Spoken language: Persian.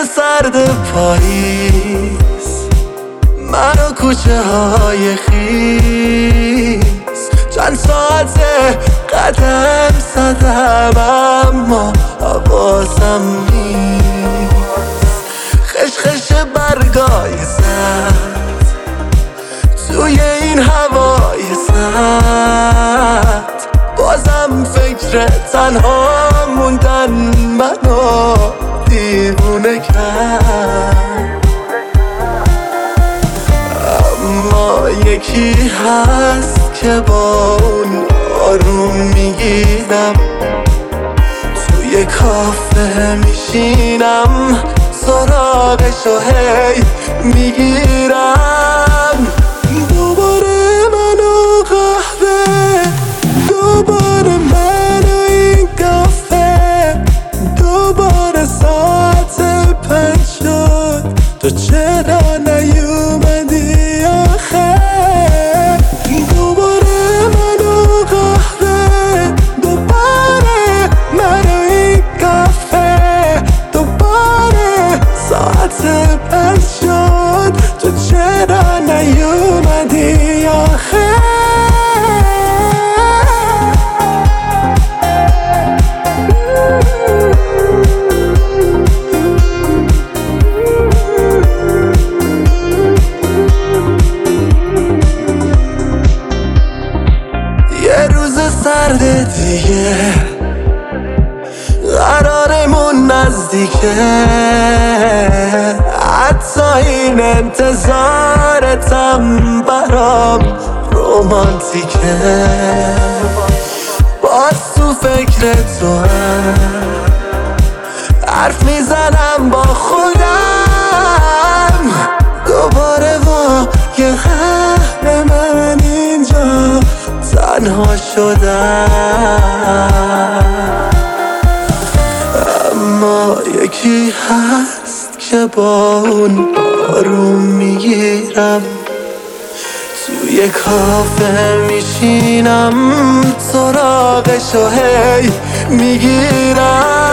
سرد پاییز، من و کوچه های خیس، چند ساعته قدم زدم اما حواسم نیست. خشخش برگای زد توی این هوای سرد، بازم فکر تنها موندن منو دیوونه کرد. اما یکی هست که با اون آروم میگیرم، توی کافه میشینم سراغشو هی میگیرم. دوباره من و قهوه، دوباره من و این کافه، دوباره ساعت 5 شد، تو چرا نیومدی آخه؟ دوباره من و قهوه، دوباره من و این کافه، دوباره ساعت 5 شد، تو چرا نیومدی آخه؟ سرد دیگه قرارمون نزدیکه، حتی این انتظارتم برام رومانتیکه. باز تو فکر تو هم حرف میزنم با خودم، دوباره با یه قهر من اینجا تنها شدم. اما یکی هست که با اون آروم میگیرم، توی کافه میشینم سراغشو هی میگیرم.